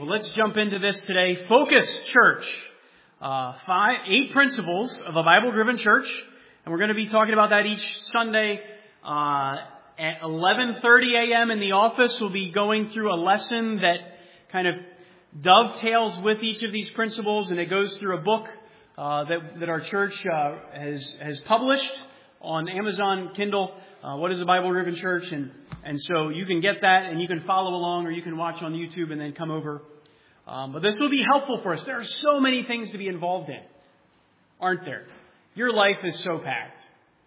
Well, let's jump into this today. Focus Church. 8 principles of a Bible-driven church. And we're going to be talking about that each Sunday at 11:30 a.m. in the office. We'll be going through a lesson that kind of dovetails with each of these principles, and it goes through a book that our church has published on Amazon Kindle. What is a Bible-driven church? And so you can get that and you can follow along, or you can watch on YouTube and then come over. But this will be helpful for us. There are so many things to be involved in, aren't there? Your life is so packed.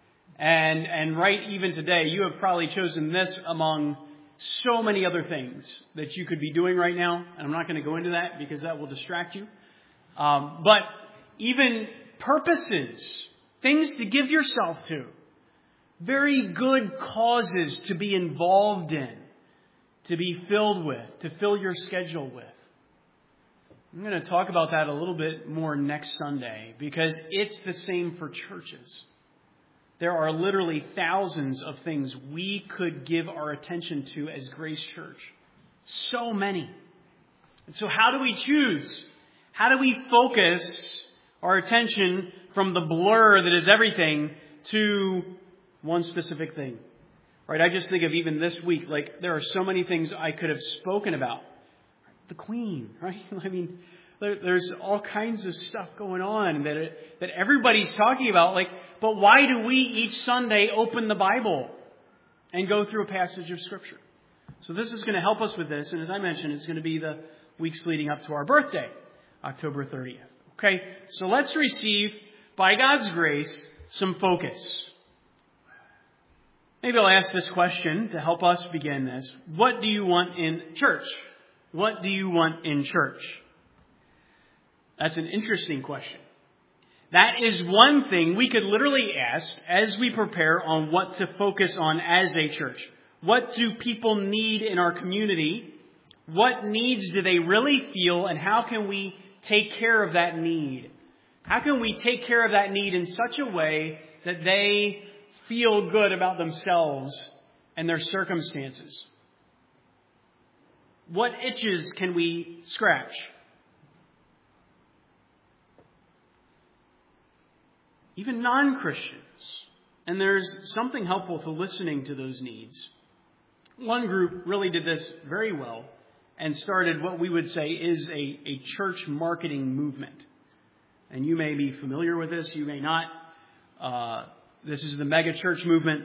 And right even today, you have probably chosen this among so many other things that you could be doing right now. And I'm not going to go into that because that will distract you. But even purposes, things to give yourself to, very good causes to be involved in, to be filled with, to fill your schedule with. I'm going to talk about that a little bit more next Sunday because it's the same for churches. There are literally thousands of things we could give our attention to as Grace Church. So many. And so how do we choose? How do we focus our attention from the blur that is everything to one specific thing? Right? I just think of even this week, like there are so many things I could have spoken about. The Queen, right? I mean, there's all kinds of stuff going on that everybody's talking about. Like, but why do we each Sunday open the Bible and go through a passage of Scripture? So this is going to help us with this. And as I mentioned, it's going to be the weeks leading up to our birthday, October 30th. Okay, so let's receive, by God's grace, some focus. Maybe I'll ask this question to help us begin this. What do you want in church? What do you want in church? That's an interesting question. That is one thing we could literally ask as we prepare on what to focus on as a church. What do people need in our community? What needs do they really feel, and how can we take care of that need? How can we take care of that need in such a way that they feel good about themselves and their circumstances? What itches can we scratch? Even non-Christians. And there's something helpful to listening to those needs. One group really did this very well and started what we would say is a church marketing movement. And you may be familiar with this, you may not. This is the mega church movement.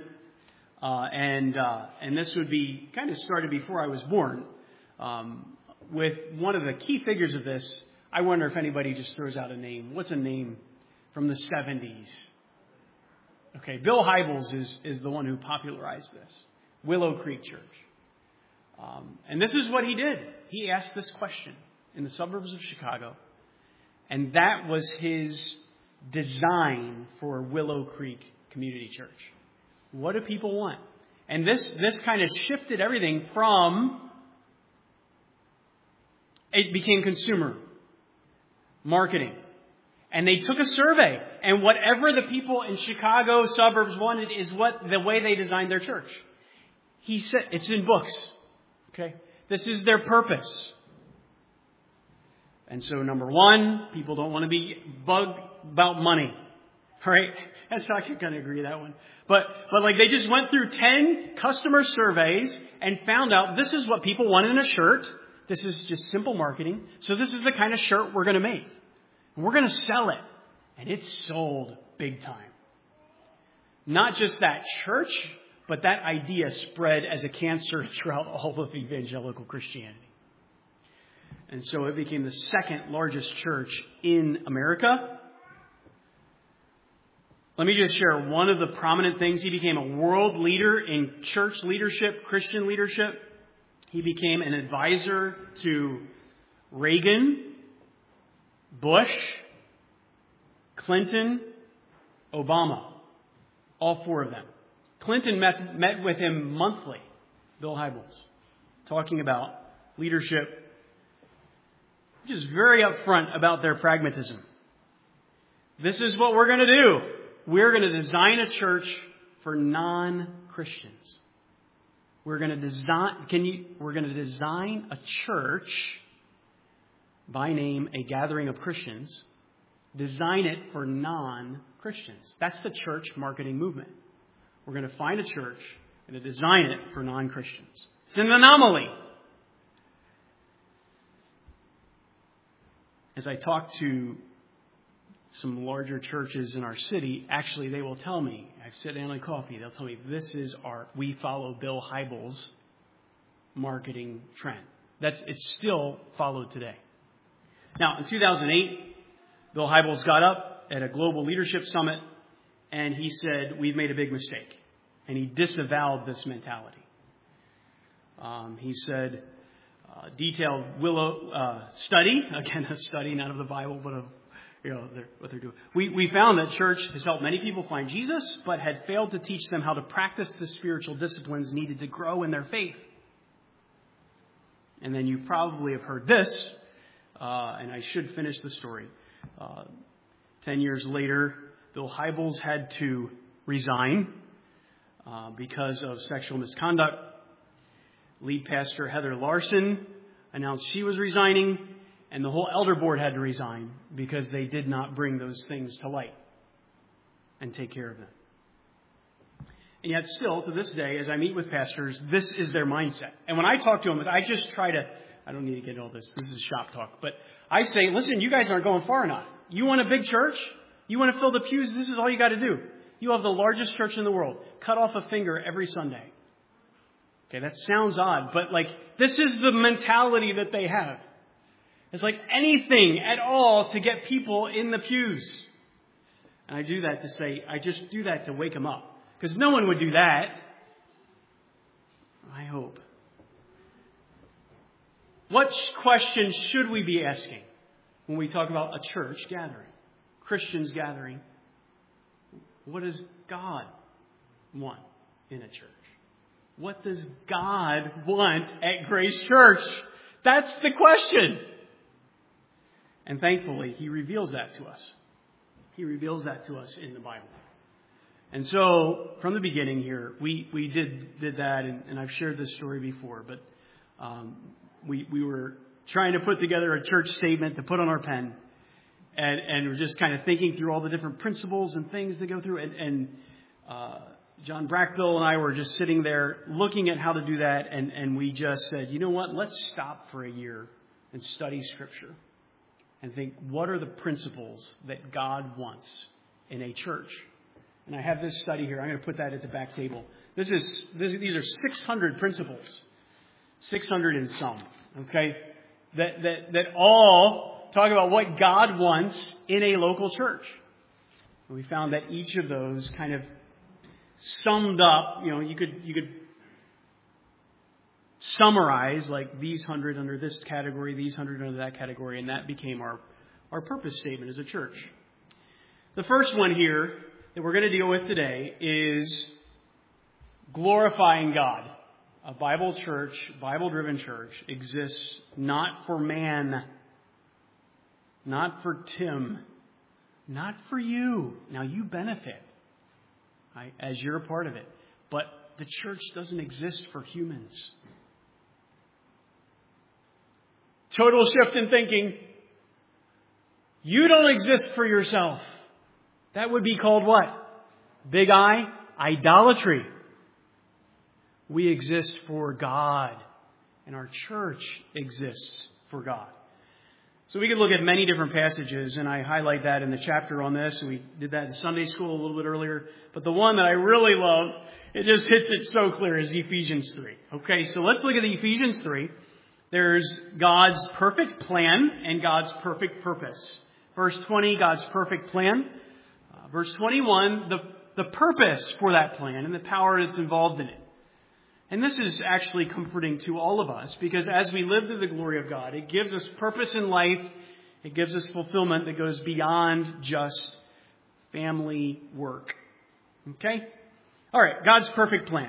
And this would be kind of started before I was born. With one of the key figures of this, I wonder if anybody just throws out a name. What's a name from the 70s? Okay, Bill Hybels is the one who popularized this. Willow Creek Church. And this is what he did. He asked this question in the suburbs of Chicago. And that was his design for Willow Creek Community Church. What do people want? And this kind of shifted everything from... It became consumer marketing. And they took a survey. And whatever the people in Chicago suburbs wanted is the way they designed their church. He said, it's in books. Okay? This is their purpose. And so number one, people don't want to be bugged about money. All right? That's I can kind of agree with that one. But like they just went through 10 customer surveys and found out this is what people want in a shirt. This is just simple marketing. So this is the kind of shirt we're going to make. And we're going to sell it. And it's sold big time. Not just that church, but that idea spread as a cancer throughout all of evangelical Christianity. And so it became the second largest church in America. Let me just share one of the prominent things. He became a world leader in church leadership, Christian leadership. He became an advisor to Reagan, Bush, Clinton, Obama. All 4 of them. Clinton met with him monthly, Bill Hybels, talking about leadership, which is very upfront about their pragmatism. This is what we're going to do. We're going to design a church for non-Christians. We're going to design a church by name a gathering of Christians, design it for non-Christians. That's the church marketing movement. We're going to find a church and to design it for non-Christians. It's an anomaly. As I talk to some larger churches in our city, actually they will tell me, I sit down on coffee, they'll tell me we follow Bill Hybels' marketing trend. It's still followed today. Now, in 2008, Bill Hybels got up at a global leadership summit and he said, we've made a big mistake. And he disavowed this mentality. He said, detailed study, again, a study not of the Bible, but of what they're doing. We found that church has helped many people find Jesus, but had failed to teach them how to practice the spiritual disciplines needed to grow in their faith. And then you probably have heard this, and I should finish the story. 10 years later, Bill Hybels had to resign because of sexual misconduct. Lead pastor Heather Larson announced she was resigning, and the whole elder board had to resign because they did not bring those things to light and take care of them. And yet still, to this day, as I meet with pastors, this is their mindset. And when I talk to them, I just try to, I don't need to get into all this. This is shop talk. But I say, listen, you guys aren't going far enough. You want a big church? You want to fill the pews? This is all you got to do. You have the largest church in the world. Cut off a finger every Sunday. Okay, that sounds odd, but this is the mentality that they have. It's like anything at all to get people in the pews. And I do that to say, I just do that to wake them up. Because no one would do that. I hope. What questions should we be asking when we talk about a church gathering? Christians gathering. What does God want in a church? What does God want at Grace Church? That's the question. And thankfully, He reveals that to us. He reveals that to us in the Bible. And so, from the beginning here, we did that, and I've shared this story before, but we were trying to put together a church statement to put on our pen, and we're just kind of thinking through all the different principles and things to go through, and John Brackville and I were just sitting there looking at how to do that, and we just said, you know what, let's stop for a year and study Scripture and think, what are the principles that God wants in a church? And I have this study here. I'm going to put that at the back table. These are 600 principles, 600 and some, okay, that all talk about what God wants in a local church. And we found that each of those kind of summed up, you could summarize like these 100 under this category, these 100 under that category, and that became our purpose statement as a church. The first one here that we're going to deal with today is glorifying God. A Bible church, Bible-driven church, exists not for man, not for Tim, not for you. Now, you benefit as you're a part of it, but the church doesn't exist for humans. Total shift in thinking. You don't exist for yourself. That would be called what? Big I, idolatry. We exist for God, and our church exists for God. So we could look at many different passages, and I highlight that in the chapter on this. We did that in Sunday school a little bit earlier. But the one that I really love, it just hits it so clear, is Ephesians 3. Okay, so let's look at the Ephesians 3. There's God's perfect plan and God's perfect purpose. Verse 20, God's perfect plan. Verse 21, the purpose for that plan and the power that's involved in it. And this is actually comforting to all of us, because as we live through the glory of God, it gives us purpose in life. It gives us fulfillment that goes beyond just family work. Okay? All right, God's perfect plan.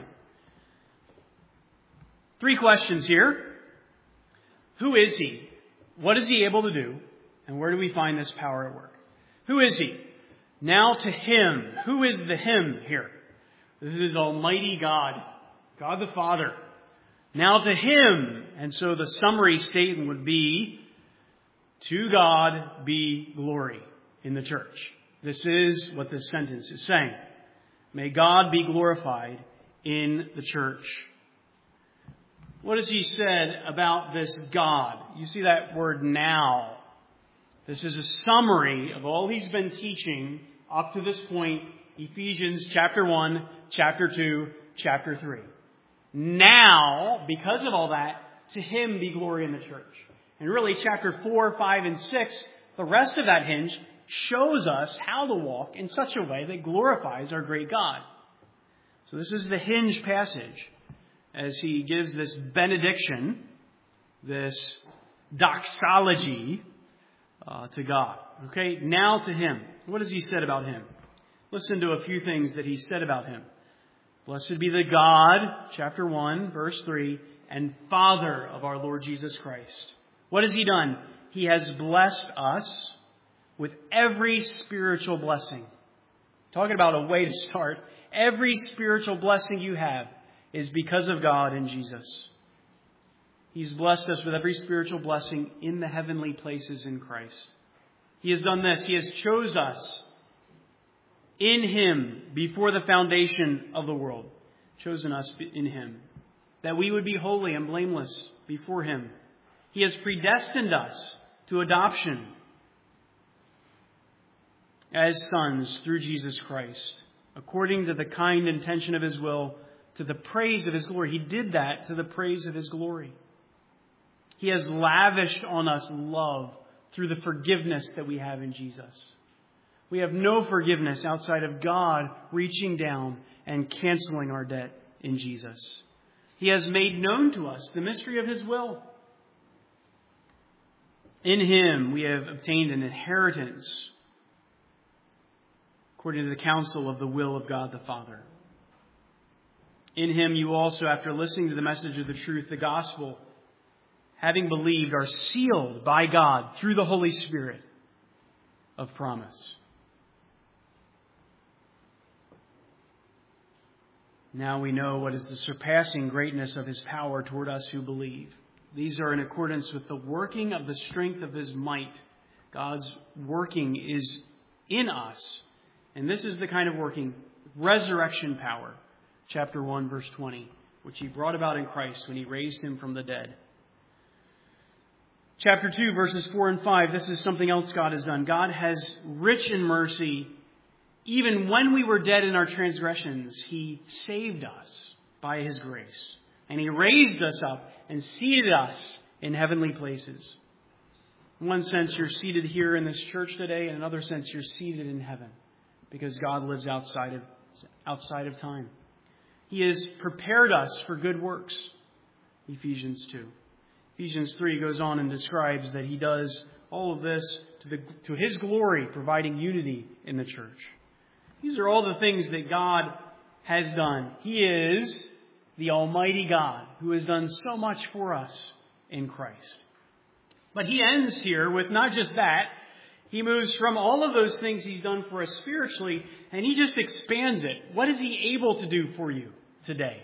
3 questions here. Who is He? What is He able to do? And where do we find this power at work? Who is He? Now to Him. Who is the Him here? This is Almighty God. God the Father. Now to Him. And so the summary statement would be, To God be glory in the church. This is what this sentence is saying. May God be glorified in the church. What has he said about this God? You see that word now. This is a summary of all he's been teaching up to this point. Ephesians chapter 1, chapter 2, chapter 3. Now, because of all that, to him be glory in the church. And really, chapter 4, 5, and 6, the rest of that hinge shows us how to walk in such a way that glorifies our great God. So this is the hinge passage as he gives this benediction, this doxology to God. Okay, now to him. What has he said about him? Listen to a few things that he said about him. Blessed be the God, chapter 1, verse 3, and Father of our Lord Jesus Christ. What has he done? He has blessed us with every spiritual blessing. Talking about a way to start. Every spiritual blessing you have is because of God in Jesus. He's blessed us with every spiritual blessing in the heavenly places in Christ. He has done this. He has chose us in him before the foundation of the world. Chosen us in him. That we would be holy and blameless before him. He has predestined us to adoption as sons through Jesus Christ, according to the kind intention of his will, to the praise of his glory. He did that to the praise of his glory. He has lavished on us love through the forgiveness that we have in Jesus. We have no forgiveness outside of God reaching down and canceling our debt in Jesus. He has made known to us the mystery of his will. In him we have obtained an inheritance according to the counsel of the will of God the Father. In him you also, after listening to the message of the truth, the gospel, having believed, are sealed by God through the Holy Spirit of promise. Now we know what is the surpassing greatness of his power toward us who believe. These are in accordance with the working of the strength of his might. God's working is in us. And this is the kind of working, resurrection power. Chapter 1, verse 20, which he brought about in Christ when he raised him from the dead. Chapter 2, verses 4 and 5, this is something else God has done. God has rich in mercy. Even when we were dead in our transgressions, he saved us by his grace. And he raised us up and seated us in heavenly places. In one sense, you're seated here in this church today. In another sense, you're seated in heaven because God lives outside of time. He has prepared us for good works. Ephesians 2. Ephesians 3 goes on and describes that he does all of this to his glory, providing unity in the church. These are all the things that God has done. He is the Almighty God who has done so much for us in Christ. But he ends here with not just that. He moves from all of those things he's done for us spiritually, and he just expands it. What is he able to do for you today?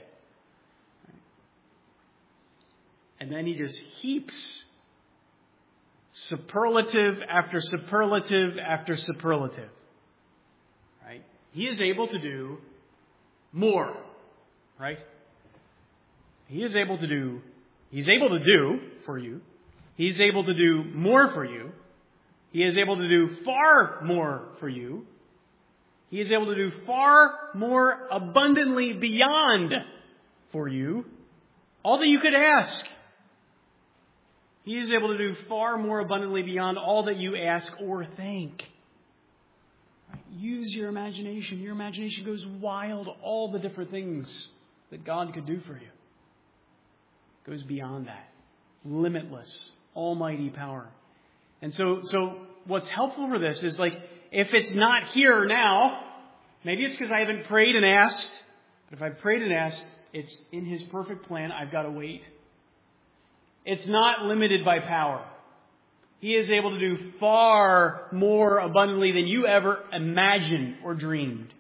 And then he just heaps superlative after superlative after superlative. Right? He is able to do more. Right? He's able to do for you. He's able to do more for you. He is able to do far more for you. He is able to do far more abundantly beyond for you. All that you could ask. He is able to do far more abundantly beyond all that you ask or think. Use your imagination. Your imagination goes wild. All the different things that God could do for you. It goes beyond that. Limitless, almighty power. And so what's helpful for this is if it's not here now, maybe it's because I haven't prayed and asked. But if I've prayed and asked, it's in his perfect plan. I've got to wait. It's not limited by power. He is able to do far more abundantly than you ever imagined or dreamed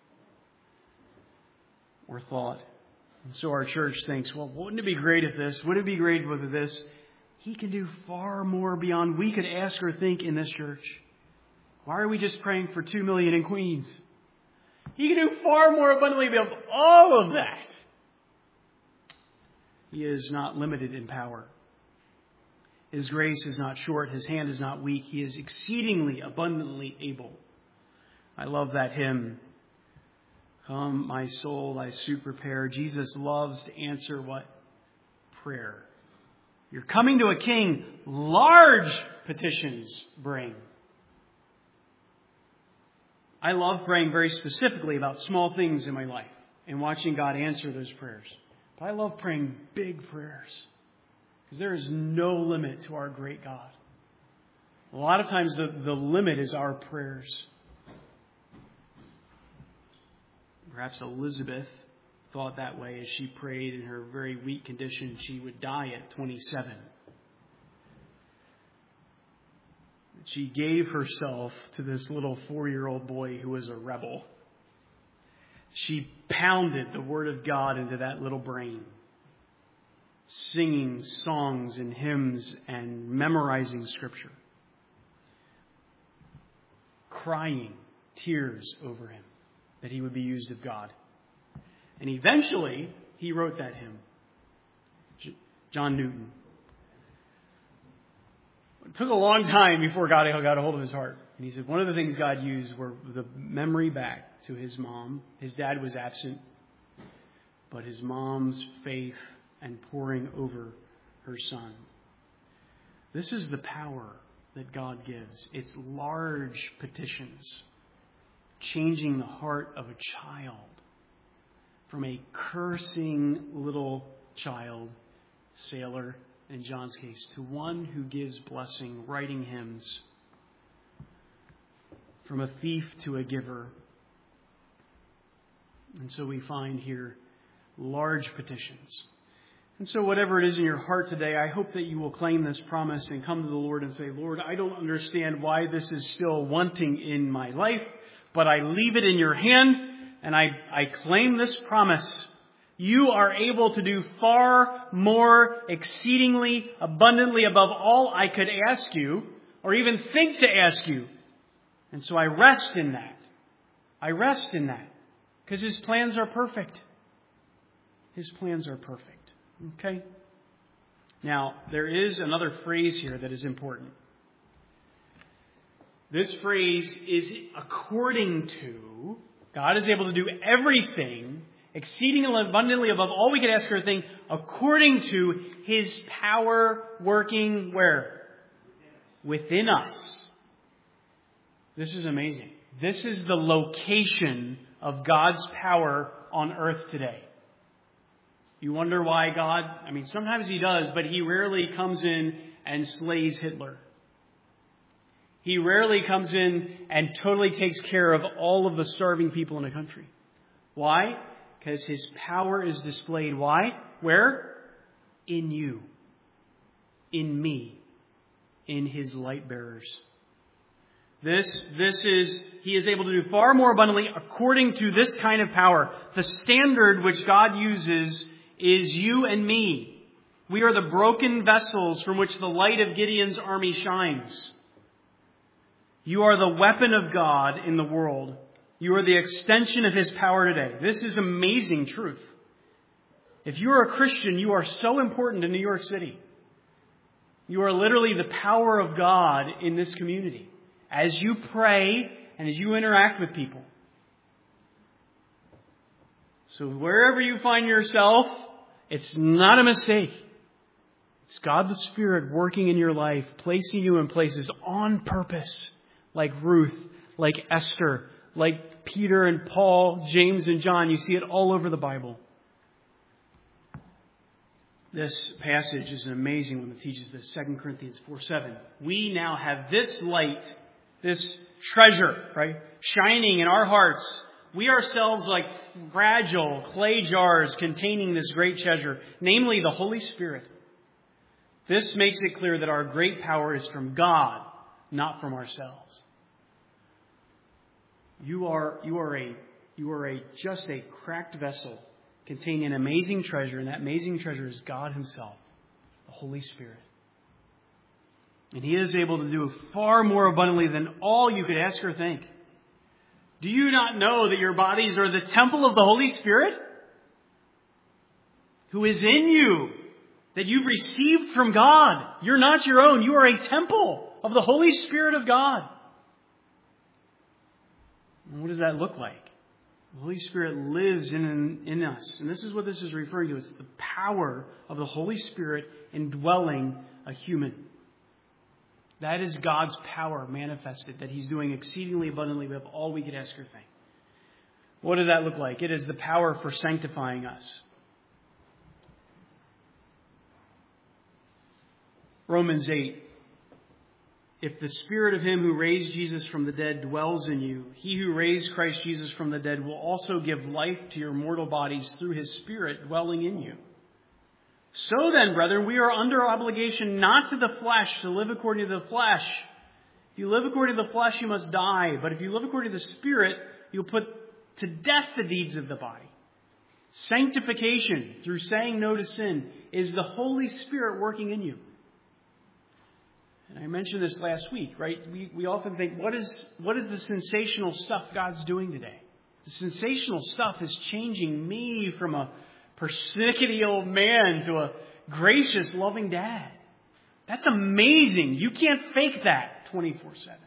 or thought. And so our church thinks, well, wouldn't it be great if this? Wouldn't it be great with this? He can do far more beyond we could ask or think in this church. Why are we just praying for 2 million in Queens? He can do far more abundantly beyond all of that. He is not limited in power. His grace is not short. His hand is not weak. He is exceedingly abundantly able. I love that hymn. Come, my soul, thy suit prepare. Jesus loves to answer what? Prayer. You're coming to a king. Large petitions bring. I love praying very specifically about small things in my life and watching God answer those prayers. But I love praying big prayers because there is no limit to our great God. A lot of times the limit is our prayers. Perhaps Elizabeth thought that way as she prayed in her very weak condition. She would die at 27. She gave herself to this little 4-year-old boy who was a rebel. She pounded the Word of God into that little brain, singing songs and hymns and memorizing Scripture, crying tears over him that he would be used of God. And eventually, he wrote that hymn. John Newton. It took a long time before God got a hold of his heart. And he said one of the things God used were the memory back to his mom. His dad was absent, but his mom's faith and pouring over her son. This is the power that God gives. It's large petitions, changing the heart of a child from a cursing little child, sailor in John's case, to one who gives blessing, writing hymns, from a thief to a giver. And so we find here large petitions. And so whatever it is in your heart today, I hope that you will claim this promise and come to the Lord and say, Lord, I don't understand why this is still wanting in my life, but I leave it in your hand and I claim this promise. You are able to do far more exceedingly abundantly above all I could ask you or even think to ask you. And so I rest in that. I rest in that because His plans are perfect. His plans are perfect. Okay? Now, there is another phrase here that is important. This phrase is according to. God is able to do everything exceedingly abundantly above all we could ask or think according to His power working where? Within us. This is amazing. This is the location of God's power on earth today. You wonder why God, sometimes He does, but He rarely comes in and slays Hitler. He rarely comes in and totally takes care of all of the starving people in a country. Why? Because His power is displayed. Why? Where? In you. In me. In His light bearers. He is able to do far more abundantly according to this kind of power. The standard which God uses is you and me. We are the broken vessels from which the light of Gideon's army shines. You are the weapon of God in the world. You are the extension of His power today. This is amazing truth. If you are a Christian, you are so important in New York City. You are literally the power of God in this community. As you pray and as you interact with people. So wherever you find yourself, it's not a mistake. It's God the Spirit working in your life, placing you in places on purpose, like Ruth, like Esther, like Peter and Paul, James and John. You see it all over the Bible. This passage is an amazing one that teaches this. 2 Corinthians 4:7. We now have this light, this treasure, right, shining in our hearts. We ourselves like fragile clay jars containing this great treasure, namely the Holy Spirit. This makes it clear that our great power is from God, not from ourselves. You are just a cracked vessel containing an amazing treasure, and that amazing treasure is God Himself, the Holy Spirit. And He is able to do far more abundantly than all you could ask or think. Do you not know that your bodies are the temple of the Holy Spirit, who is in you, that you've received from God? You're not your own. You are a temple of the Holy Spirit of God. And what does that look like? The Holy Spirit lives in us. And this is what this is referring to. It's the power of the Holy Spirit indwelling a human. That is God's power manifested, that He's doing exceedingly abundantly above all we could ask or think. What does that look like? It is the power for sanctifying us. Romans 8. If the Spirit of Him who raised Jesus from the dead dwells in you, He who raised Christ Jesus from the dead will also give life to your mortal bodies through His Spirit dwelling in you. So then, brethren, we are under obligation not to the flesh to live according to the flesh. If you live according to the flesh, you must die. But if you live according to the Spirit, you'll put to death the deeds of the body. Sanctification, through saying no to sin, is the Holy Spirit working in you. And I mentioned this last week, right? We often think, what is the sensational stuff God's doing today? The sensational stuff is changing me from a persnickety old man to a gracious, loving dad. That's amazing. You can't fake that 24/7.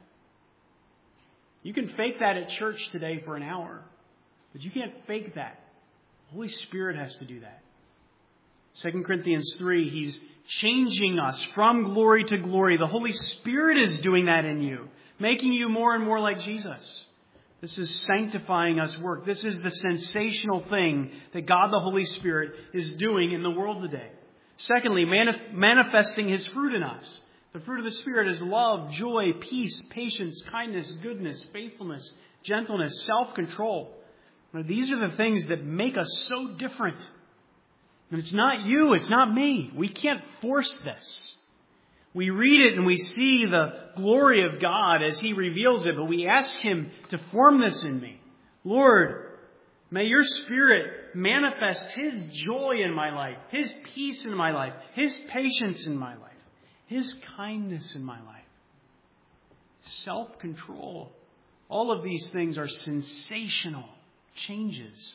You can fake that at church today for an hour, but you can't fake that. The Holy Spirit has to do that. 2 Corinthians 3, He's changing us from glory to glory. The Holy Spirit is doing that in you, making you more and more like Jesus. This is sanctifying us work. This is the sensational thing that God the Holy Spirit is doing in the world today. Secondly, manifesting His fruit in us. The fruit of the Spirit is love, joy, peace, patience, kindness, goodness, faithfulness, gentleness, self-control. Now, these are the things that make us so different. And it's not you, it's not me. We can't force this. We read it and we see the glory of God as He reveals it, but we ask Him to form this in me. Lord, may Your Spirit manifest His joy in my life, His peace in my life, His patience in my life, His kindness in my life, self-control. All of these things are sensational changes.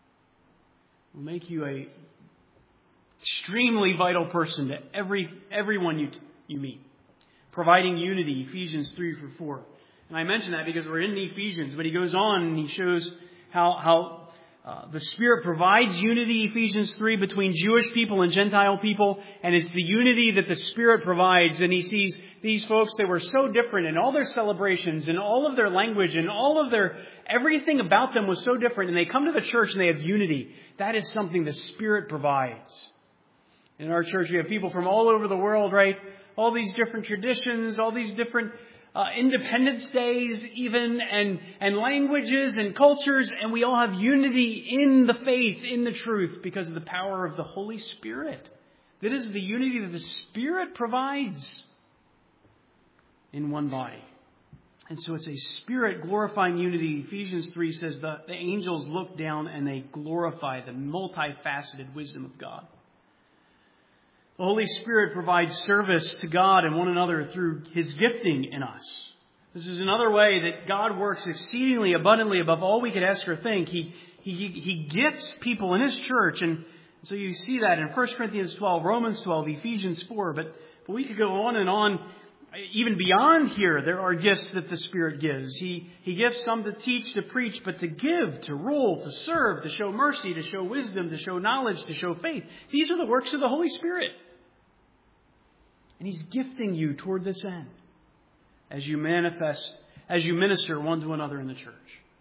Will make you a extremely vital person to everyone you meet. Providing unity, Ephesians 3-4. And I mention that because we're in Ephesians, but he goes on and he shows how the Spirit provides unity, Ephesians 3, between Jewish people and Gentile people. And it's the unity that the Spirit provides. And he sees these folks, they were so different in all their celebrations and all of their language and all of everything about them was so different. And they come to the church and they have unity. That is something the Spirit provides. In our church, we have people from all over the world, right? All these different traditions, all these different Independence Days even, and languages and cultures, and we all have unity in the faith, in the truth, because of the power of the Holy Spirit. That is the unity that the Spirit provides in one body. And so it's a Spirit glorifying unity. Ephesians 3 says the angels look down and they glorify the multifaceted wisdom of God. The Holy Spirit provides service to God and one another through His gifting in us. This is another way that God works exceedingly abundantly above all we could ask or think. He gifts people in His church. And so you see that in 1 Corinthians 12, Romans 12, Ephesians 4. But we could go on and on. Even beyond here, there are gifts that the Spirit gives. He gives some to teach, to preach, but to give, to rule, to serve, to show mercy, to show wisdom, to show knowledge, to show faith. These are the works of the Holy Spirit. And He's gifting you toward this end as you minister one to another in the church.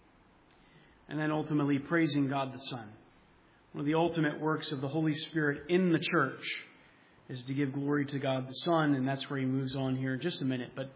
And then ultimately praising God the Son. One of the ultimate works of the Holy Spirit in the church is to give glory to God the Son. And that's where he moves on here in just a minute. But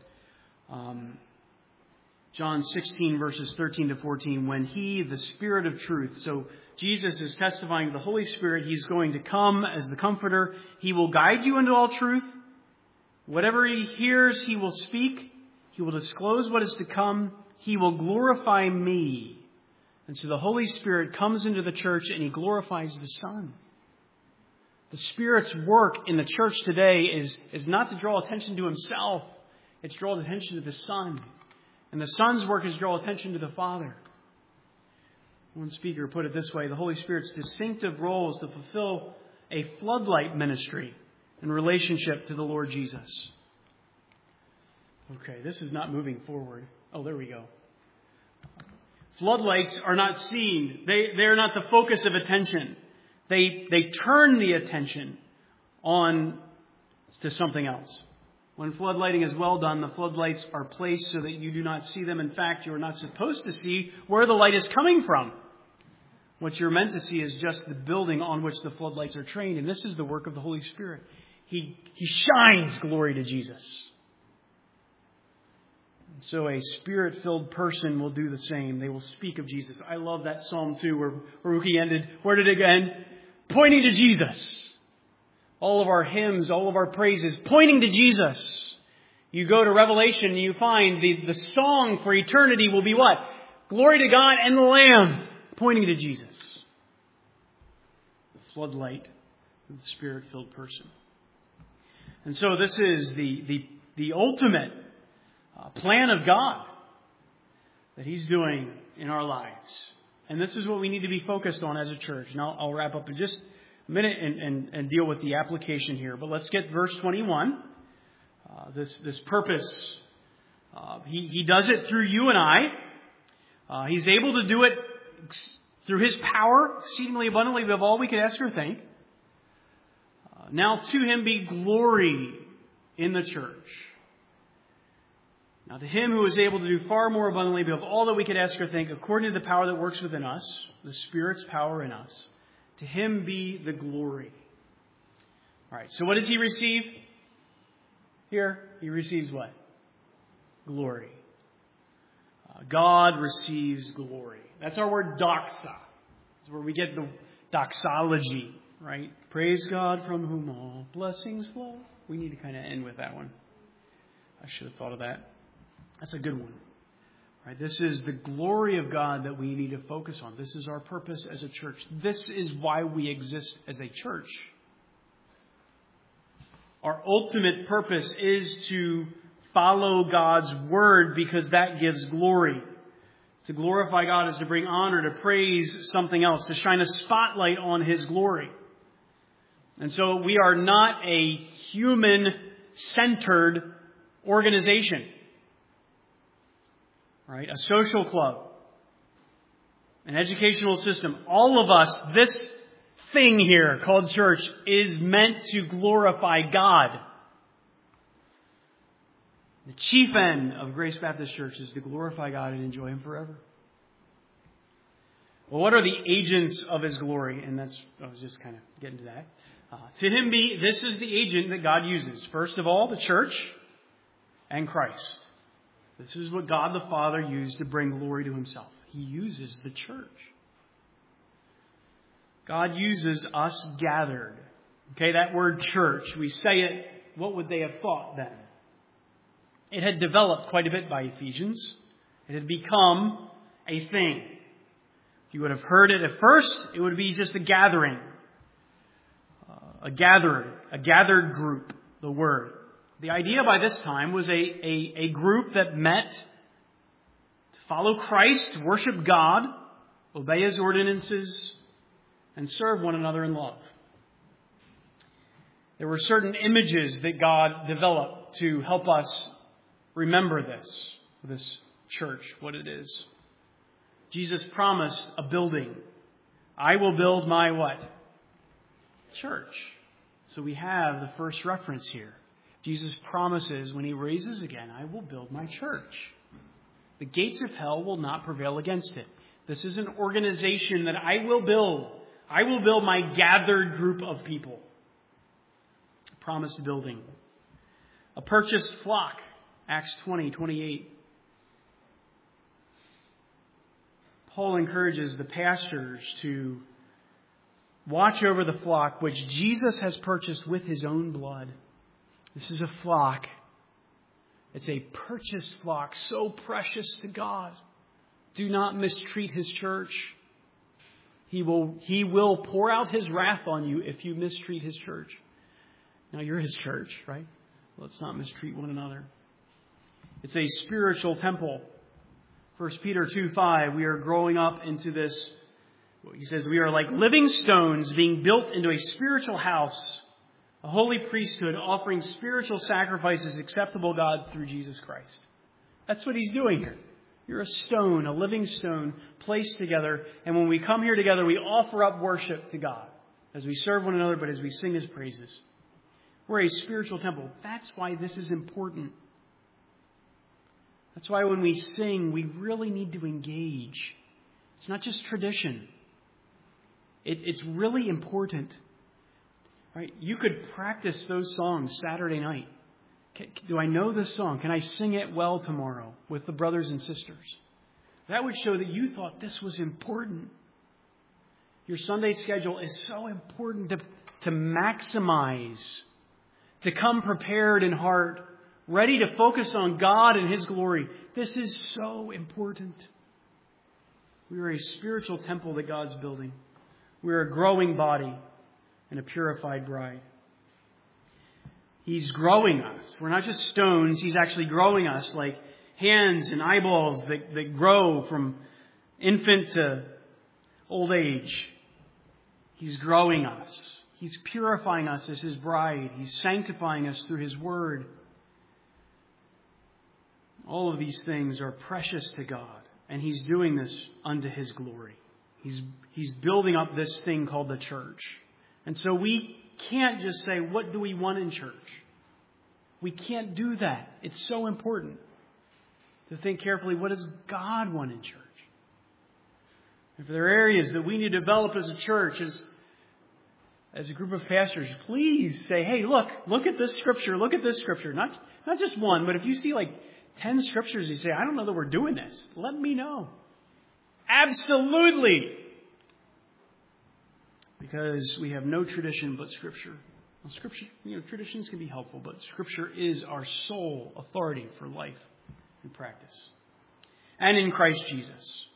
John 16 verses 13-14, when He, the Spirit of truth, so Jesus is testifying to the Holy Spirit. He's going to come as the Comforter. He will guide you into all truth. Whatever He hears, He will speak. He will disclose what is to come. He will glorify me. And so the Holy Spirit comes into the church and He glorifies the Son. The Spirit's work in the church today is not to draw attention to Himself. It's to draw attention to the Son. And the Son's work is to draw attention to the Father. One speaker put it this way: the Holy Spirit's distinctive role is to fulfill a floodlight ministry in relationship to the Lord Jesus. Okay, this is not moving forward. Oh, there we go. Floodlights are not seen. They're not the focus of attention. They turn the attention on to something else. When floodlighting is well done, the floodlights are placed so that you do not see them. In fact, you are not supposed to see where the light is coming from. What you're meant to see is just the building on which the floodlights are trained. And this is the work of the Holy Spirit. He shines glory to Jesus. So a Spirit-filled person will do the same. They will speak of Jesus. I love that Psalm 2 where Ruki ended. Where did it end? Pointing to Jesus. All of our hymns, all of our praises, pointing to Jesus. You go to Revelation and you find the song for eternity will be what? Glory to God and the Lamb, pointing to Jesus. The floodlight of the Spirit-filled person. And so this is the ultimate plan of God that He's doing in our lives. And this is what we need to be focused on as a church. And I'll wrap up in just a minute and deal with the application here. But let's get verse 21. This purpose. He does it through you and I. He's able to do it through His power, exceedingly abundantly above all we could ask or think. Now to Him be glory in the church. Now to Him who is able to do far more abundantly above all that we could ask or think, according to the power that works within us, the Spirit's power in us, to Him be the glory. All right, so what does He receive here? He receives what? Glory. God receives glory. That's our word doxa. That's where we get the doxology, right? Praise God from whom all blessings flow. We need to kind of end with that one. I should have thought of that. That's a good one. Right? This is the glory of God that we need to focus on. This is our purpose as a church. This is why we exist as a church. Our ultimate purpose is to follow God's word because that gives glory. To glorify God is to bring honor, to praise something else, to shine a spotlight on His glory. And so we are not a human-centered organization. Right? A social club. An educational system. All of us, this thing here called church is meant to glorify God. The chief end of Grace Baptist Church is to glorify God and enjoy Him forever. Well, what are the agents of His glory? And I was just kind of getting to that. To Him be, this is the agent that God uses. First of all, the church and Christ. This is what God the Father used to bring glory to Himself. He uses the church. God uses us gathered. Okay, that word church, we say it, what would they have thought then? It had developed quite a bit by Ephesians. It had become a thing. If you would have heard it at first, it would be just a gathering. A gathered group, the word. The idea by this time was a group that met to follow Christ, worship God, obey His ordinances, and serve one another in love. There were certain images that God developed to help us remember this church, what it is. Jesus promised a building. I will build my what? Church. So we have the first reference here. Jesus promises when He raises again, I will build my church. The gates of hell will not prevail against it. This is an organization that I will build. I will build my gathered group of people. A promised building. A purchased flock. Acts 20:28. Paul encourages the pastors to watch over the flock which Jesus has purchased with His own blood. This is a flock. It's a purchased flock, so precious to God. Do not mistreat His church. He will pour out His wrath on you if you mistreat His church. Now, you're His church, right? Let's not mistreat one another. It's a spiritual temple. 1 Peter 2:5, we are growing up into this. He says, we are like living stones being built into a spiritual house, a holy priesthood, offering spiritual sacrifices acceptable to God through Jesus Christ. That's what He's doing here. You're a stone, a living stone, placed together. And when we come here together, we offer up worship to God as we serve one another, but as we sing His praises. We're a spiritual temple. That's why this is important. That's why when we sing, we really need to engage. It's not just tradition. It's really important. Right? You could practice those songs Saturday night. Do I know this song? Can I sing it well tomorrow with the brothers and sisters? That would show that you thought this was important. Your Sunday schedule is so important to maximize, to come prepared in heart, ready to focus on God and His glory. This is so important. We are a spiritual temple that God's building. We are a growing body and a purified bride. He's growing us. We're not just stones. He's actually growing us like hands and eyeballs that grow from infant to old age. He's growing us. He's purifying us as His bride. He's sanctifying us through His Word. All of these things are precious to God, and He's doing this unto His glory. He's building up this thing called the church. And so we can't just say, what do we want in church? We can't do that. It's so important to think carefully, what does God want in church? If there are areas that we need to develop as a church, as a group of pastors, please say, hey, look at this scripture, look at this scripture. Not just one, but if you see like 10 scriptures, you say, I don't know that we're doing this. Let me know. Absolutely. Because we have no tradition but Scripture. Well, Scripture, traditions can be helpful, but Scripture is our sole authority for life and practice. And in Christ Jesus.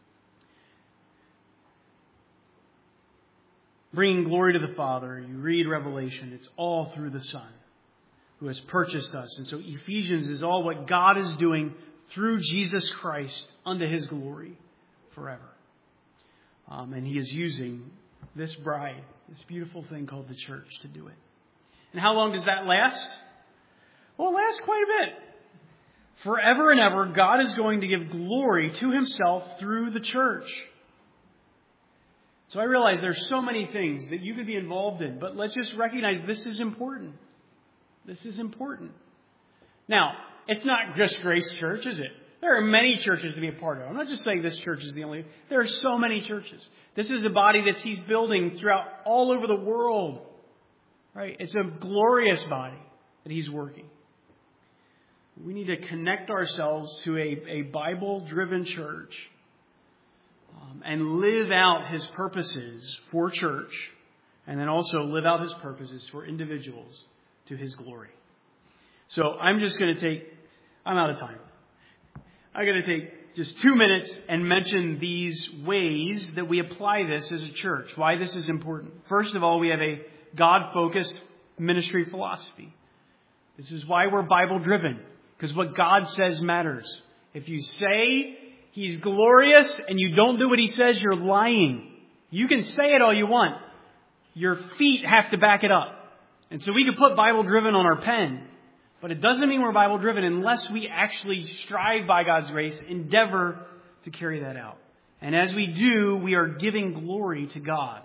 Bringing glory to the Father. You read Revelation. It's all through the Son who has purchased us. And so Ephesians is all what God is doing through Jesus Christ unto His glory forever. And He is using this bride, this beautiful thing called the church, to do it. And how long does that last? Well, it lasts quite a bit. Forever and ever, God is going to give glory to Himself through the church. So I realize there's so many things that you could be involved in, but let's just recognize this is important. This is important. Now, it's not just Grace Church, is it? There are many churches to be a part of. I'm not just saying this church is the only. There are so many churches. This is a body that He's building throughout all over the world. Right? It's a glorious body that He's working. We need to connect ourselves to a Bible-driven church and live out His purposes for church, and then also live out His purposes for individuals to His glory. So I'm out of time. I'm going to take just 2 minutes and mention these ways that we apply this as a church, why this is important. First of all, we have a God-focused ministry philosophy. This is why we're Bible-driven, because what God says matters. If you say He's glorious and you don't do what He says, you're lying. You can say it all you want. Your feet have to back it up. And so we can put Bible-driven on our pen, but it doesn't mean we're Bible-driven unless we actually strive by God's grace, endeavor to carry that out. And as we do, we are giving glory to God.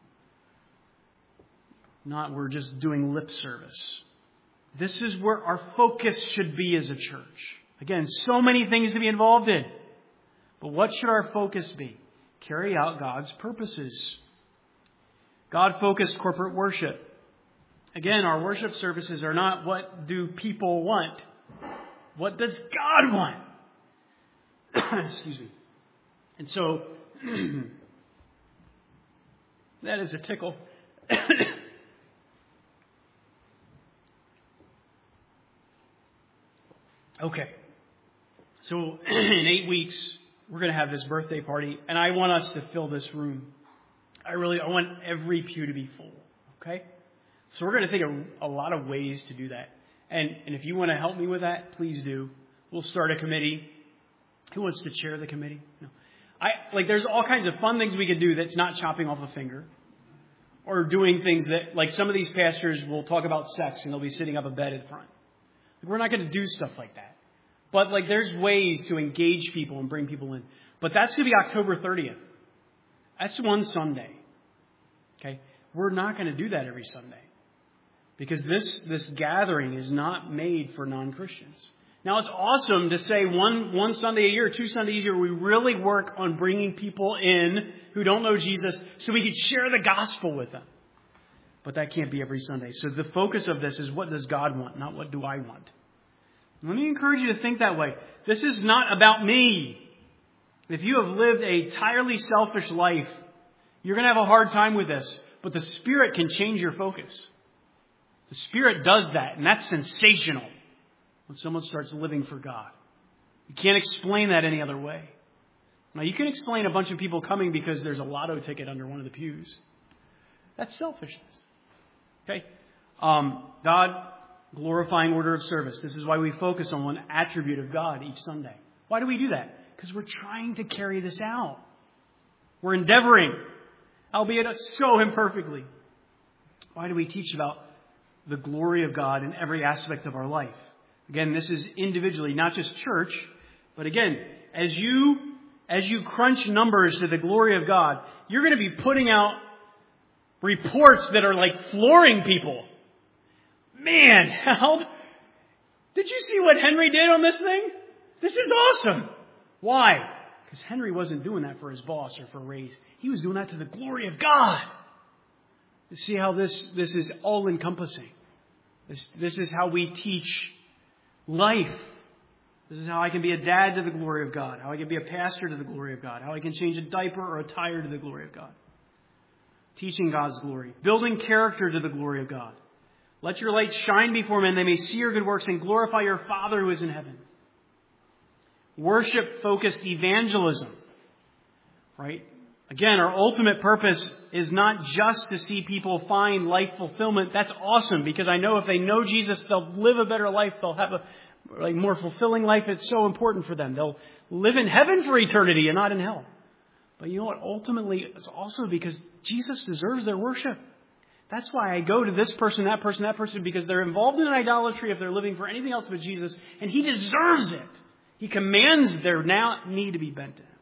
Not we're just doing lip service. This is where our focus should be as a church. Again, so many things to be involved in. But what should our focus be? Carry out God's purposes. God-focused corporate worship. Again, our worship services are not what do people want. What does God want? Excuse me. And so, that is a tickle. Okay. So, in 8 weeks, we're going to have this birthday party, and I want us to fill this room. I want every pew to be full. Okay? So we're going to think of a lot of ways to do that. And if you want to help me with that, please do. We'll start a committee. Who wants to chair the committee? No. There's all kinds of fun things we could do that's not chopping off a finger. Or doing things that, like some of these pastors will talk about sex and they'll be sitting up a bed in front. We're not going to do stuff like that. But there's ways to engage people and bring people in. But that's going to be October 30th. That's one Sunday. Okay? We're not going to do that every Sunday. Because this gathering is not made for non-Christians. Now, it's awesome to say one Sunday a year, 2 Sundays a year, we really work on bringing people in who don't know Jesus so we can share the gospel with them. But that can't be every Sunday. So the focus of this is what does God want, not what do I want. Let me encourage you to think that way. This is not about me. If you have lived a entirely selfish life, you're going to have a hard time with this. But the Spirit can change your focus. The Spirit does that, and that's sensational when someone starts living for God. You can't explain that any other way. Now, you can explain a bunch of people coming because there's a lotto ticket under one of the pews. That's selfishness. Okay? God, glorifying order of service. This is why we focus on one attribute of God each Sunday. Why do we do that? Because we're trying to carry this out. We're endeavoring, albeit so imperfectly. Why do we teach about the glory of God in every aspect of our life? Again, this is individually, not just church, but again, as you crunch numbers to the glory of God, you're going to be putting out reports that are like flooring people. Man, help! Did you see what Henry did on this thing? This is awesome. Why? Because Henry wasn't doing that for his boss or for a raise. He was doing that to the glory of God. You see how this is all encompassing. This is how we teach life. This is how I can be a dad to the glory of God. How I can be a pastor to the glory of God. How I can change a diaper or a tire to the glory of God. Teaching God's glory. Building character to the glory of God. Let your light shine before men. They may see your good works and glorify your Father who is in heaven. Worship-focused evangelism. Right? Again, our ultimate purpose is not just to see people find life fulfillment. That's awesome because I know if they know Jesus, they'll live a better life. They'll have a more fulfilling life. It's so important for them. They'll live in heaven for eternity and not in hell. But you know what? Ultimately, it's also because Jesus deserves their worship. That's why I go to this person, that person, because they're involved in an idolatry if they're living for anything else but Jesus, and He deserves it. He commands their knee to be bent to Him.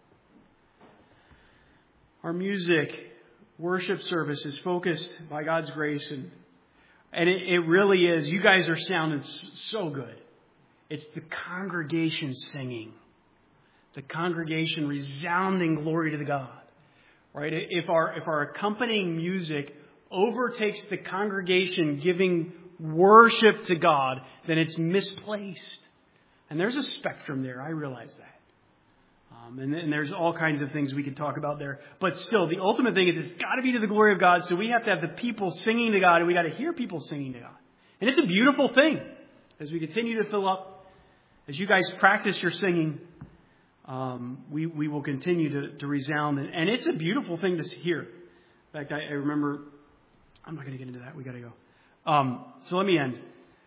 Our music, worship service is focused by God's grace, and it really is. You guys are sounding so good. It's the congregation singing. The congregation resounding glory to the God. Right? If our accompanying music overtakes the congregation giving worship to God, then it's misplaced. And there's a spectrum there. I realize that. And there's all kinds of things we could talk about there. But still, the ultimate thing is it's got to be to the glory of God. So we have to have the people singing to God, and we got to hear people singing to God. And it's a beautiful thing. As we continue to fill up, as you guys practice your singing, we will continue to resound. And it's a beautiful thing to hear. In fact, I remember... I'm not going to get into that. We got to go. So let me end.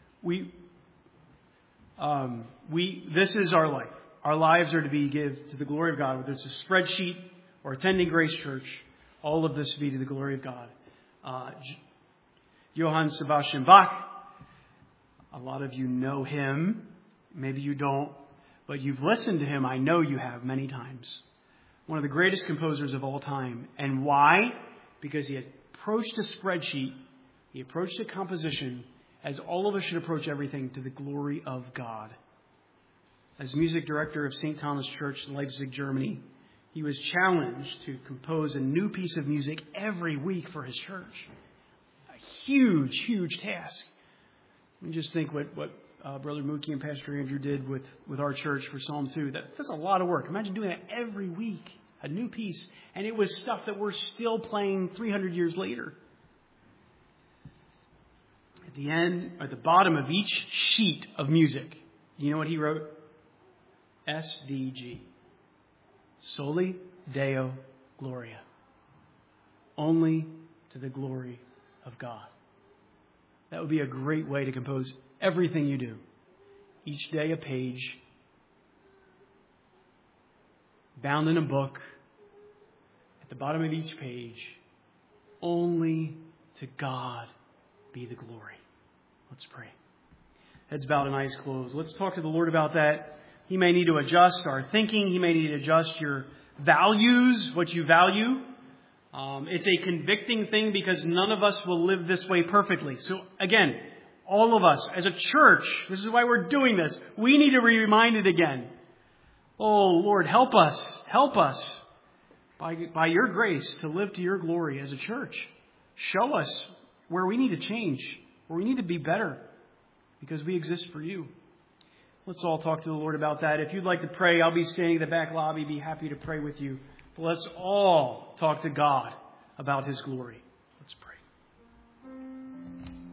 This is our life. Our lives are to be give to the glory of God. Whether it's a spreadsheet or attending Grace Church, all of this be to the glory of God. Johann Sebastian Bach. A lot of you know him. Maybe you don't, but you've listened to him. I know you have many times. One of the greatest composers of all time. And why? Because he approached a spreadsheet, he approached a composition as all of us should approach everything to the glory of God. As music director of St. Thomas Church, Leipzig, Germany, he was challenged to compose a new piece of music every week for his church. A huge, huge task. Let me just think what Brother Mookie and Pastor Andrew did with our church for Psalm 2. That's a lot of work. Imagine doing that every week. A new piece. And it was stuff that we're still playing 300 years later. At the end, at the bottom of each sheet of music, you know what he wrote? SDG. Soli Deo Gloria. only to the glory of God. That would be a great way to compose everything you do. Each day a page, bound in a book, at the bottom of each page, only to God be the glory. Let's pray. Heads bowed and eyes closed. Let's talk to the Lord about that. He may need to adjust our thinking. He may need to adjust your values, what you value. It's a convicting thing because none of us will live this way perfectly. So again, all of us as a church, this is why we're doing this. We need to be reminded again. Oh Lord, help us by your grace to live to your glory as a church. Show us where we need to change, where we need to be better because we exist for you. Let's all talk to the Lord about that. If you'd like to pray, I'll be standing in the back lobby, be happy to pray with you. But let's all talk to God about His glory. Let's pray.